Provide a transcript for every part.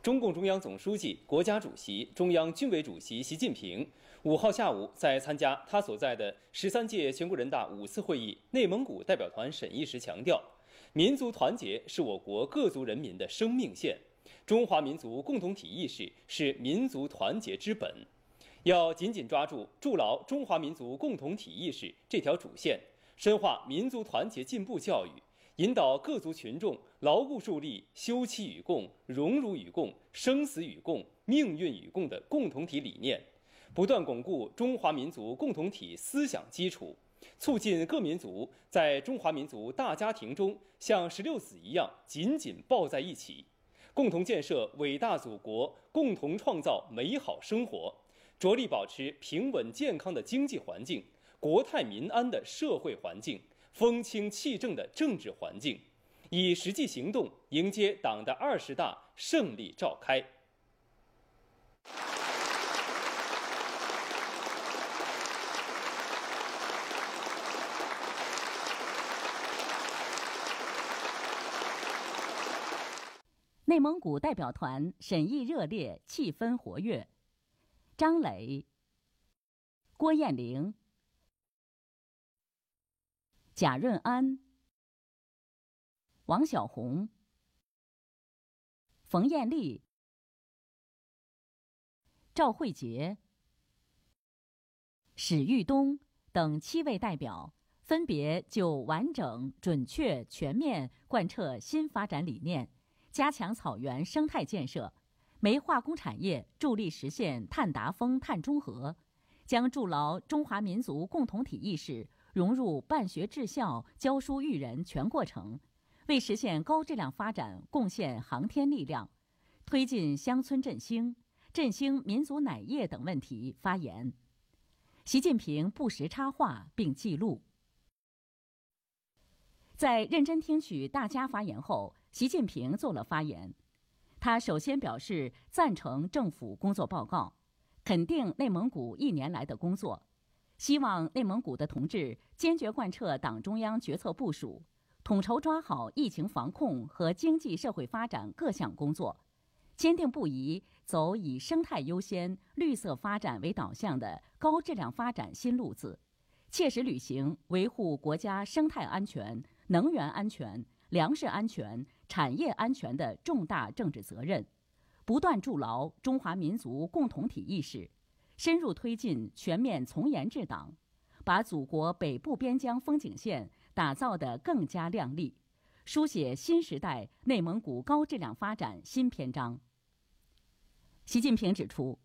中共中央总书记、国家主席、中央军委主席习近平5号下午在参加他所在的13届全国人大5次会议内蒙古代表团审议时强调，民族团结是我国各族人民的生命线，中华民族共同体意识是民族团结之本，要紧紧抓住、筑牢中华民族共同体意识这条主线，深化民族团结进步教育，引导各族群众牢固树立休戚与共、荣辱与共、生死与共、命运与共的共同体理念，不断巩固中华民族共同体思想基础，促进各民族在中华民族大家庭中像石榴籽一样紧紧抱在一起，共同建设伟大祖国，共同创造美好生活，着力保持平稳健康的经济环境、国泰民安的社会环境、风清气正的政治环境，以实际行动迎接党的20大胜利召开。 内蒙古代表团审议热烈，气氛活跃。张磊、郭艳玲、贾润安、王晓红、冯艳丽、赵慧杰、史玉东等7位代表分别就完整、准确、全面贯彻新发展理念，加强草原生态建设，煤化工产业助力实现碳达峰、碳中和，将筑牢中华民族共同体意识融入办学治校、教书育人全过程，为实现高质量发展贡献航天力量，推进乡村振兴、振兴民族奶业等问题发言。习近平不时插话并记录。在认真听取大家发言后，习近平做了发言。他首先表示赞成政府工作报告，肯定内蒙古1年来的工作，希望内蒙古的同志坚决贯彻党中央决策部署，统筹抓好疫情防控和经济社会发展各项工作，坚定不移走以生态优先、绿色发展为导向的高质量发展新路子，切实履行维护国家生态安全、能源安全、粮食安全、产业安全的重大政治责任，不断筑牢中华民族共同体意识，深入推进全面从严治党，把祖国北部边疆风景线打造得更加亮丽，书写新时代内蒙古高质量发展新篇章。习近平指出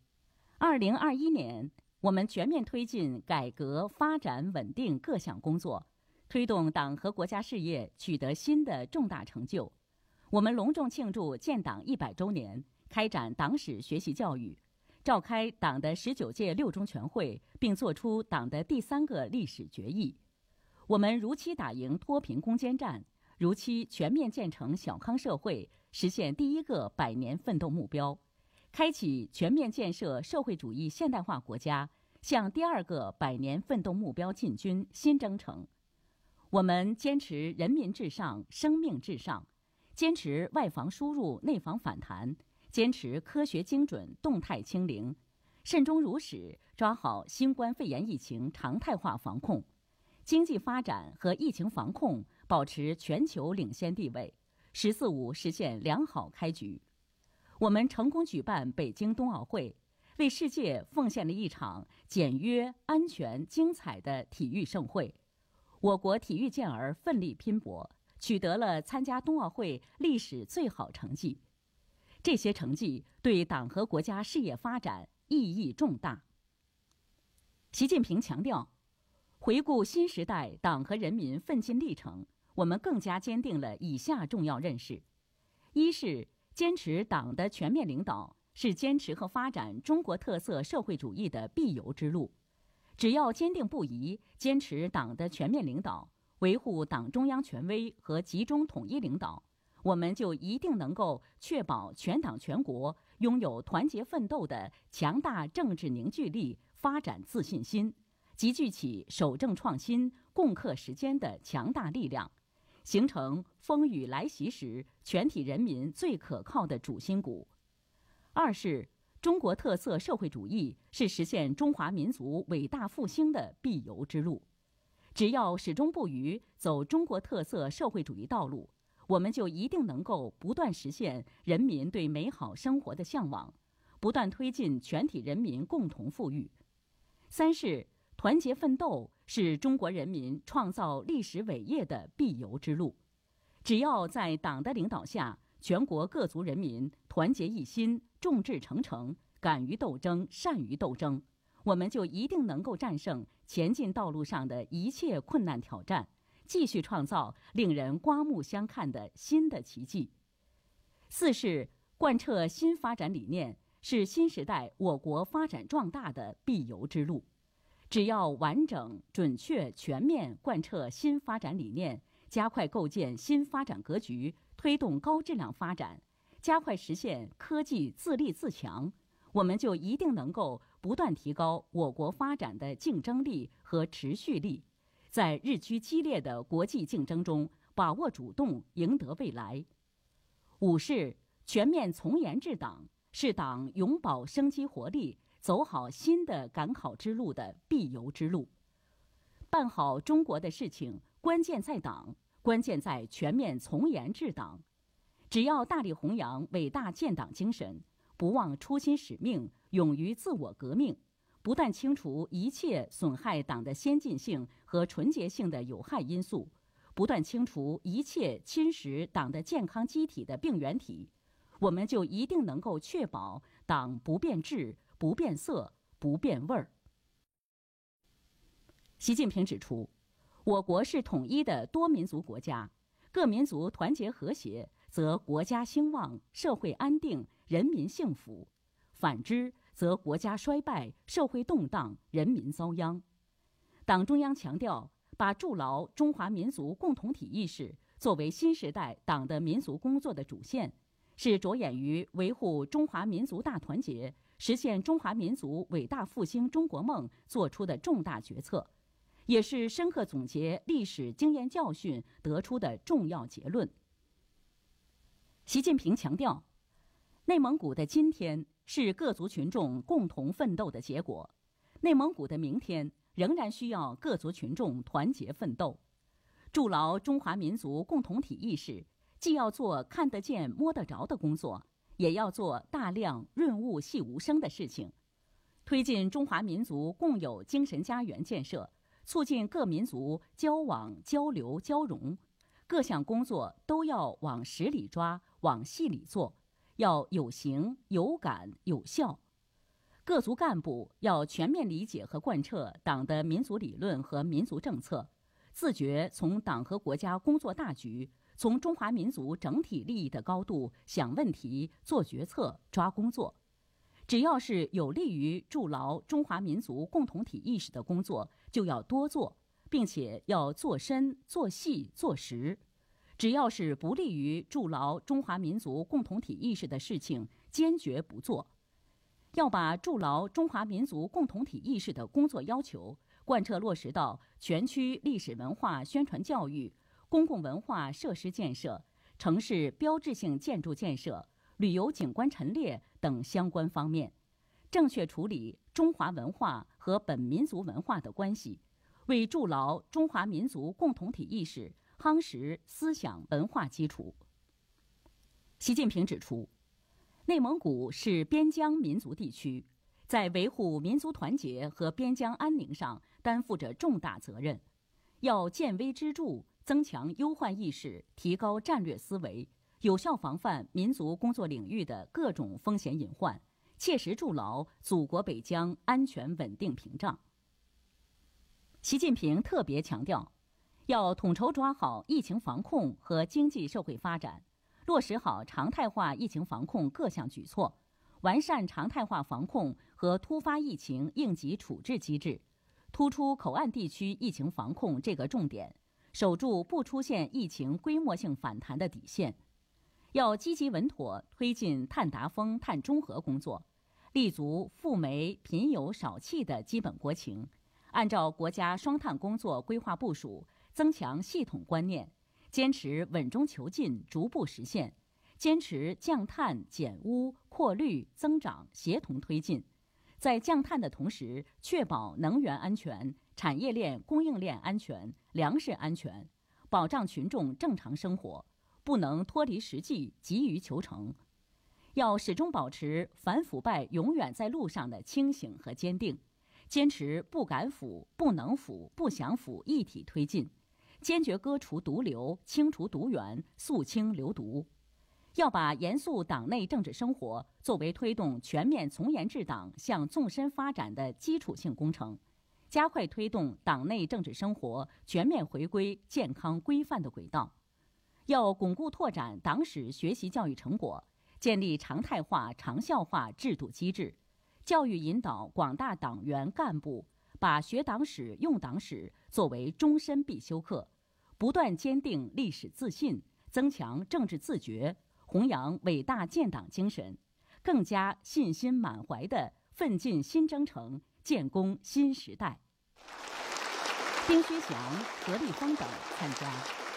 ，2021年我们全面推进改革发展稳定各项工作，推动党和国家事业取得新的重大成就。我们隆重庆祝建党100周年，开展党史学习教育，召开党的19届6中全会，并作出党的第3个历史决议。我们如期打赢脱贫攻坚战，如期全面建成小康社会，实现第1个100年奋斗目标，开启全面建设社会主义现代化国家，向第2个100年奋斗目标进军新征程。我们坚持人民至上、生命至上，坚持外防输入、内防反弹，坚持科学精准、动态清零，慎终如始抓好新冠肺炎疫情常态化防控，经济发展和疫情防控保持全球领先地位，“14·5”实现良好开局。我们成功举办北京冬奥会，为世界奉献了一场简约、安全、精彩的体育盛会。我国体育健儿奋力拼搏，取得了参加冬奥会历史最好成绩。这些成绩对党和国家事业发展意义重大。习近平强调，回顾新时代党和人民奋进历程，我们更加坚定了以下重要认识：一是坚持党的全面领导是坚持和发展中国特色社会主义的必由之路。只要坚定不移坚持党的全面领导，维护党中央权威和集中统一领导，我们就一定能够确保全党全国拥有团结奋斗的强大政治凝聚力、发展自信心，集聚起守正创新、共克时艰的强大力量，形成风雨来袭时全体人民最可靠的主心骨。 二是中国特色社会主义是实现中华民族伟大复兴的必由之路。只要始终不渝走中国特色社会主义道路，我们就一定能够不断实现人民对美好生活的向往，不断推进全体人民共同富裕。三是团结奋斗是中国人民创造历史伟业的必由之路。只要在党的领导下，全国各族人民团结一心，众志成城，敢于斗争，善于斗争，我们就一定能够战胜前进道路上的一切困难挑战，继续创造令人刮目相看的新的奇迹。四是贯彻新发展理念是新时代我国发展壮大的必由之路。只要完整、准确、全面贯彻新发展理念，加快构建新发展格局，推动高质量发展，加快实现科技自立自强，我们就一定能够不断提高我国发展的竞争力和持续力，在日趋激烈的国际竞争中把握主动，赢得未来。五是全面从严治党，是党永葆生机活力，走好新的赶考之路的必由之路。办好中国的事情，关键在党，关键在全面从严治党。只要大力弘扬伟大建党精神，不忘初心使命，勇于自我革命，不但清除一切损害党的先进性和纯洁性的有害因素，不断清除一切侵蚀党的健康机体的病原体，我们就一定能够确保党不变质、不变色、不变味儿。习近平指出，我国是统一的多民族国家，各民族团结和谐，则国家兴旺，社会安定，人民幸福；反之，则国家衰败，社会动荡，人民遭殃。党中央强调，把筑牢中华民族共同体意识作为新时代党的民族工作的主线，是着眼于维护中华民族大团结、实现中华民族伟大复兴中国梦作出的重大决策，也是深刻总结历史经验教训得出的重要结论。习近平强调，内蒙古的今天是各族群众共同奋斗的结果，内蒙古的明天仍然需要各族群众团结奋斗。筑牢中华民族共同体意识，既要做看得见摸得着的工作，也要做大量润物细无声的事情，推进中华民族共有精神家园建设，促进各民族交往交流交融，各项工作都要往实里抓，往细里做，要有形有感有效。各族干部要全面理解和贯彻党的民族理论和民族政策，自觉从党和国家工作大局，从中华民族整体利益的高度想问题、做决策、抓工作。只要是有利于筑牢中华民族共同体意识的工作，就要多做，并且要做深、做细、做实。只要是不利于筑牢中华民族共同体意识的事情，坚决不做。要把筑牢中华民族共同体意识的工作要求贯彻落实到全区历史文化宣传教育、公共文化设施建设、城市标志性建筑建设、旅游景观陈列等相关方面，正确处理中华文化和本民族文化的关系，为筑牢中华民族共同体意识夯实思想文化基础。习近平指出，内蒙古是边疆民族地区，在维护民族团结和边疆安宁上担负着重大责任，要见微知著，增强忧患意识，提高战略思维，有效防范民族工作领域的各种风险隐患，切实筑牢祖国北疆安全稳定屏障。习近平特别强调，要统筹抓好疫情防控和经济社会发展，落实好常态化疫情防控各项举措，完善常态化防控和突发疫情应急处置机制，突出口岸地区疫情防控这个重点，守住不出现疫情规模性反弹的底线。要积极稳妥推进碳达峰、碳中和工作，立足富煤贫铀少气的基本国情，按照国家双碳工作规划部署，增强系统观念，坚持稳中求进，逐步实现，坚持降碳减污、扩扩绿增长协同推进，在降碳的同时，确保能源安全、产业链供应链安全、粮食安全，保障群众正常生活，不能脱离实际急于求成。要始终保持反腐败永远在路上的清醒和坚定，坚持不敢腐、不能腐、不想腐一体推进，坚决割除毒瘤，清除毒源，肃清流毒。要把严肃党内政治生活作为推动全面从严治党向纵深发展的基础性工程，加快推动党内政治生活全面回归健康规范的轨道。要巩固拓展党史学习教育成果，建立常态化、长效化制度机制，教育引导广大党员干部把学党史、用党史作为终身必修课，不断坚定历史自信，增强政治自觉，弘扬伟大建党精神，更加信心满怀地奋进新征程，建功新时代。丁薛祥、何立峰等参加。